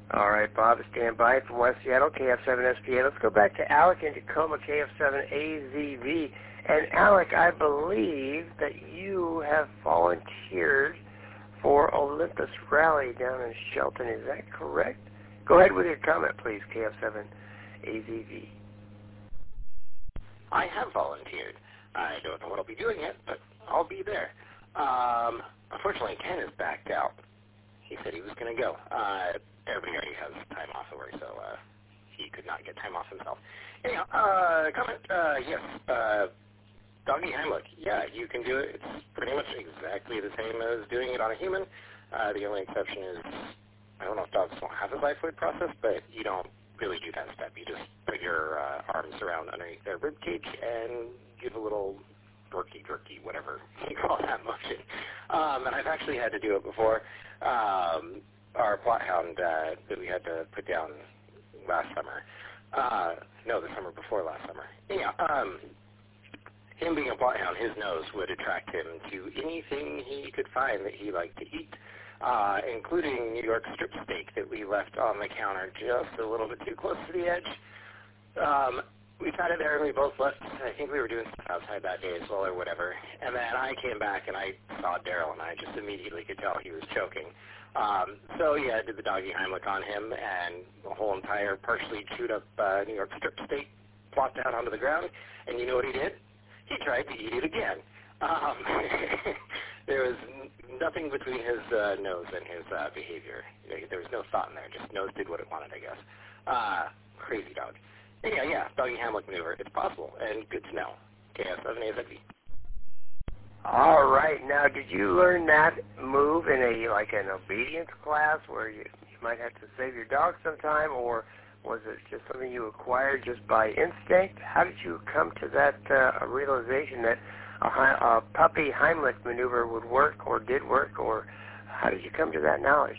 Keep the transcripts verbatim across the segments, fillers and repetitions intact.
All right, Bob, stand by from West Seattle, K F seven S P A. Let's go back to Alec in Tacoma, K F seven A Z V. And Alec, I believe that you have volunteered for Olympus Rally down in Shelton. Is that correct? Go ahead with your comment, please, K F seven A Z V. I have volunteered. I don't know what I'll be doing yet, but I'll be there. Um, unfortunately, Ken is backed out. He said he was going to go. Uh, everybody already has time off at work, so uh, he could not get time off himself. Anyhow, uh, comment, uh, yes, uh, doggy Heimlich. Yeah, you can do it. It's pretty much exactly the same as doing it on a human. Uh, the only exception is, I don't know if dogs don't have a xiphoid process, but you don't really do that step. You just put your uh, arms around underneath their rib cage and give a little dorky, jerky, whatever you call that motion. Um, and I've actually had to do it before. Um, our plot hound uh, that we had to put down last summer. Uh, no, the summer before last summer. Anyhow, um, him being a plot hound, his nose would attract him to anything he could find that he liked to eat, uh, including New York strip steak that we left on the counter just a little bit too close to the edge. Um, we found it there and we both left. I think we were doing stuff outside that day as well or whatever. And then I came back and I saw Daryl and I just immediately could tell he was choking. Um, so yeah, I did the doggy Heimlich on him and the whole entire partially chewed up uh, New York strip steak plopped down onto the ground. And you know what he did? He tried to eat it again. Um, there was n- nothing between his uh, nose and his uh, behavior. There was no thought in there. Just nose did what it wanted, I guess. Uh, crazy dog. Yeah, yeah, doggy Heimlich maneuver. It's possible, and good to know. K F seven A Z V. All right. Now, did you learn that move in a like an obedience class where you, you might have to save your dog sometime, or was it just something you acquired just by instinct? How did you come to that uh, realization that a, a puppy Heimlich maneuver would work or did work, or how did you come to that knowledge?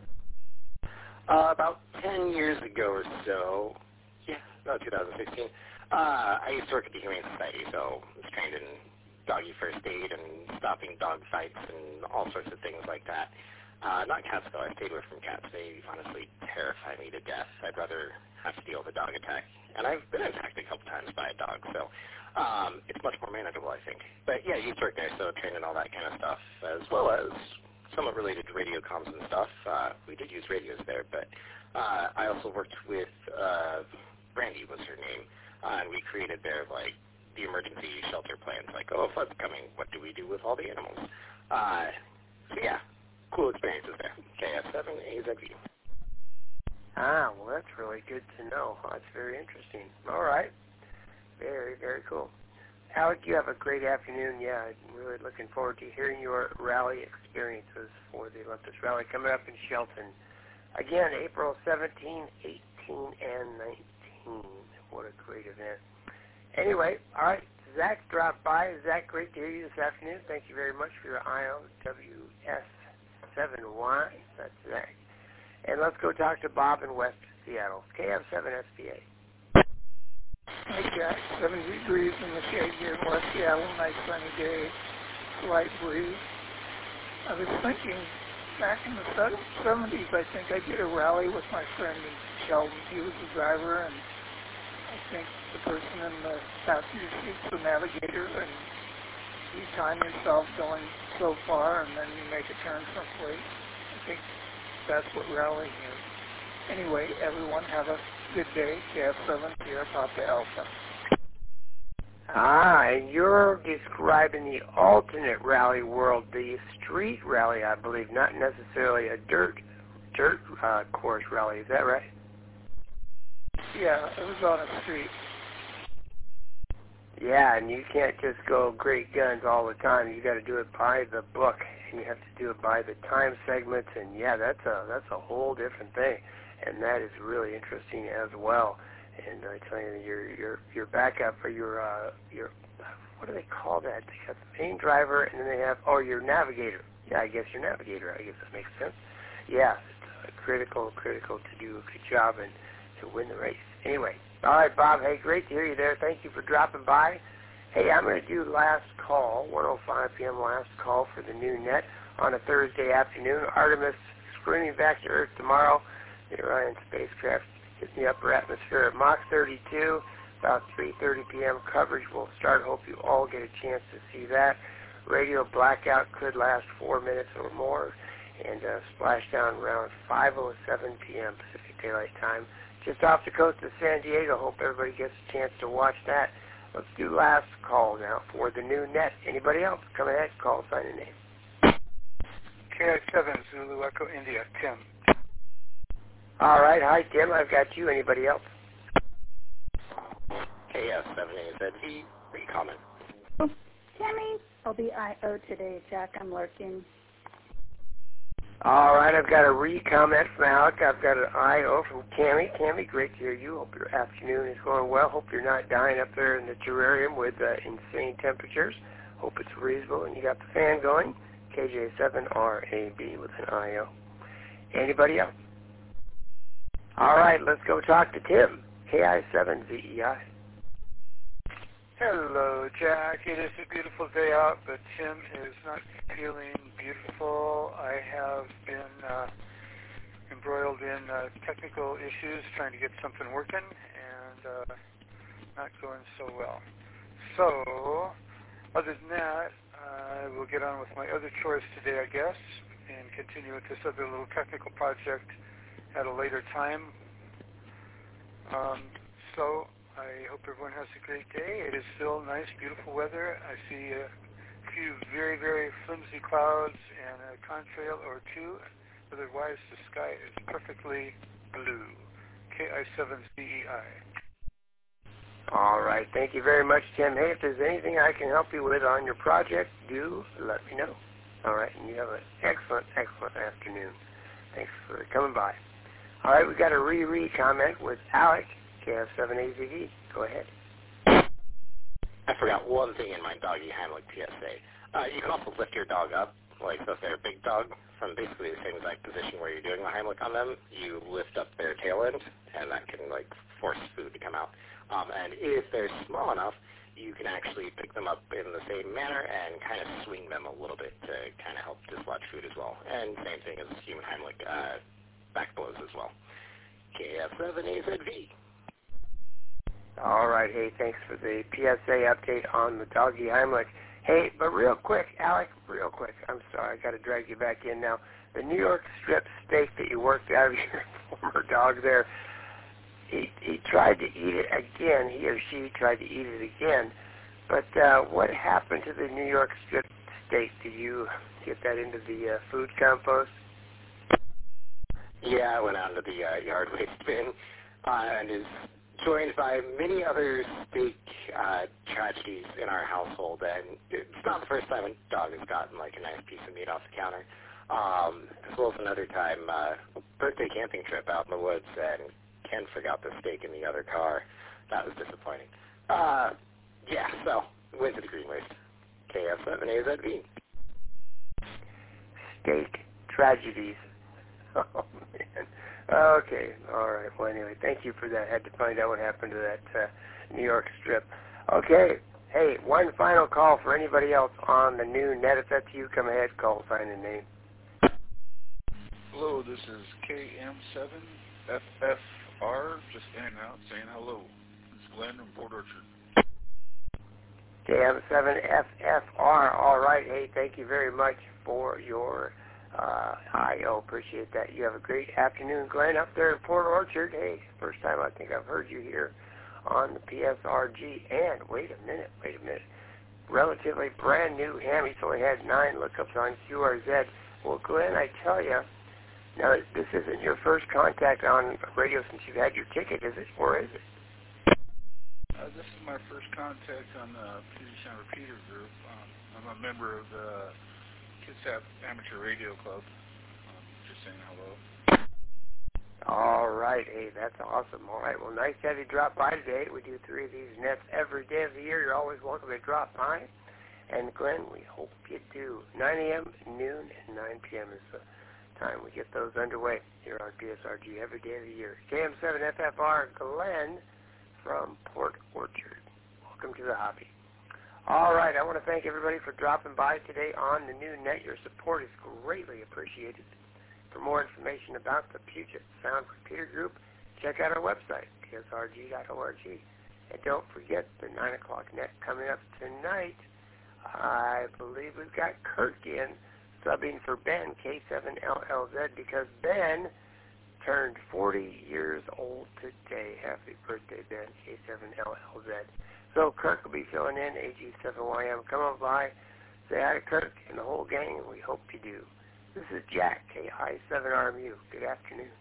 Uh, about ten years ago or so, yeah, about two thousand sixteen, uh, I used to work at the Humane Society, so I was trained in doggy first aid and stopping dog fights and all sorts of things like that. Uh, not cats, though. I stayed away from cats. They honestly terrify me to death. I'd rather have to deal with a dog attack. And I've been attacked a couple times by a dog, so um, it's much more manageable, I think. But yeah, I used to work there, so trained in all that kind of stuff, as well as somewhat related to radio comms and stuff. Uh, we did use radios there, but uh, I also worked with uh, Brandy was her name, uh, and we created their, like, the emergency shelter plans, like, oh, flood's coming, what do we do with all the animals? Uh, so yeah, cool experiences there. K F seven A Z V. Ah, well, that's really good to know. That's very interesting. All right. Very, very cool. Alec, you have a great afternoon. Yeah, I'm really looking forward to hearing your rally experiences for the Olympus Rally coming up in Shelton. Again, April seventeenth, eighteenth, and nineteenth. What a great event. Anyway, all right, Zach dropped by. Zach, great to hear you this afternoon. Thank you very much for your I O W S seven Y. That's Zach. And let's go talk to Bob in West Seattle. K F seven S P A. Hey, Jack. seventy degrees in the shade here in West Seattle. Nice sunny day. Slight breeze. I was thinking back in the seventies, I think I did a rally with my friend Sheldon. He was the driver, and I think the person in the passenger seat's the navigator, and you time yourself going so far, and then you make a turn someplace. I think that's what rallying is. Anyway, everyone have a good day. K F seven, Sierra Papa Alpha. Ah, and you're describing the alternate rally world, the street rally, I believe, not necessarily a dirt dirt uh, course rally. Is that right? Yeah, it was on a street. Yeah, and you can't just go great guns all the time. You got to do it by the book, and you have to do it by the time segments. And yeah, that's a that's a whole different thing, and that is really interesting as well. And I tell you, your your your backup for your uh, your what do they call that? They have the main driver, and then they have oh your navigator. Yeah, I guess your navigator. I guess that makes sense. Yeah, it's uh, critical critical to do a good job and to win the race. Anyway. All right, Bob. Hey, great to hear you there. Thank you for dropping by. Hey, I'm going to do last call, one oh five p.m. last call for the new net on a Thursday afternoon. Artemis screaming back to Earth tomorrow. The Orion spacecraft hit the upper atmosphere at Mach thirty-two. About three thirty p.m. coverage will start. Hope you all get a chance to see that. Radio blackout could last four minutes or more, and uh, splashdown around five oh seven p.m. Pacific Daylight Time, just off the coast of San Diego. Hope everybody gets a chance to watch that. Let's do last call now for the new net. Anybody else? Come ahead, call, sign your name. K I seven Zulu Echo India, Tim. All right, hi Tim, I've got you. Anybody else? K S seven A Z V, re-comment. Tammy, I'll be I O today, Jack. I'm lurking. All right, I've got a re-comment from Alec. I've got an I O from Tammy. Tammy, great to hear you. Hope your afternoon is going well. Hope you're not dying up there in the terrarium with uh, insane temperatures. Hope it's reasonable and you got the fan going. K J seven R A B with an I O. Anybody else? All right, let's go talk to Tim. K I seven Z E I. Hello, Jack. It is a beautiful day out, but Tim is not feeling beautiful. I have been uh, embroiled in uh, technical issues trying to get something working, and uh, not going so well. So, other than that, I uh, will get on with my other chores today, I guess, and continue with this other little technical project at a later time. Um, so, I hope everyone has a great day. It is still nice, beautiful weather. I see a few very, very flimsy clouds and a contrail or two. Otherwise, the sky is perfectly blue. K I seven Z E I. All right. Thank you very much, Tim. Hey, if there's anything I can help you with on your project, do let me know. All right. And you have an excellent, excellent afternoon. Thanks for coming by. All right. We got a re-re comment with Alec. K F seven A Z V. Go ahead. I forgot one thing in my doggy Heimlich P S A. Uh, you can also lift your dog up, like so if they're a big dog, from basically the same exact position where you're doing the Heimlich on them. You lift up their tail end, and that can like force food to come out. Um, and if they're small enough, you can actually pick them up in the same manner and kind of swing them a little bit to kind of help dislodge food as well. And same thing as human Heimlich uh, back blows as well. K F seven A Z V. All right. Hey, thanks for the P S A update on the doggy Heimlich. Hey, but real quick, Alec, real quick. I'm sorry, I got to drag you back in now. The New York strip steak that you worked out of your former dog there, he, he tried to eat it again. He or she tried to eat it again. But uh, what happened to the New York strip steak? Did you get that into the uh, food compost? Yeah, I went out into the uh, yard waste bin uh, and is joined by many other steak uh, tragedies in our household. And it's not the first time a dog has gotten like a nice piece of meat off the counter. Um, as well as another time, uh, birthday camping trip out in the woods, and Ken forgot the steak in the other car. That was disappointing. Uh, yeah, so went to the green waste. K F seven A Z V. Steak tragedies. Oh, man. Okay, all right. Well, anyway, thank you for that. I had to find out what happened to that uh, New York strip. Okay, hey, one final call for anybody else on the new net. If that's you, come ahead, call, sign, and name. Hello, this is K M seven F F R, just in and out, saying hello. It's Glenn from Port Orchard. K M seven F F R, all right. Hey, thank you very much for your Uh, I oh, appreciate that. You have a great afternoon, Glenn, up there in Port Orchard. Hey, first time I think I've heard you here on the P S R G. And wait a minute, wait a minute. Relatively brand new ham. He's only had nine lookups on Q R Z. Well, Glenn, I tell you, now this isn't your first contact on radio since you've had your ticket, is it? Or is it? Uh, this is my first contact on the Puget Sound Repeater Group. Um, I'm a member of the Kitsap Amateur Radio Club. Um, just saying hello. All right. Hey, that's awesome. All right. Well, nice to have you drop by today. We do three of these nets every day of the year. You're always welcome to drop by. And, Glenn, we hope you do. nine a.m., noon, and nine p.m. is the time we get those underway here on P S R G every day of the year. K M seven F F R, Glenn from Port Orchard. Welcome to the hobby. All right, I want to thank everybody for dropping by today on the new net. Your support is greatly appreciated. For more information about the Puget Sound Repeater Group, check out our website, K S R G dot org. And don't forget the nine o'clock net coming up tonight. I believe we've got Kirk in, subbing for Ben, K seven L L Z, because Ben turned forty years old today. Happy birthday, Ben, K seven L L Z. So Kirk will be filling in, A G seven Y M. Come on by, say hi to Kirk and the whole gang, and we hope you do. This is Jack, K I seven R M U. Good afternoon.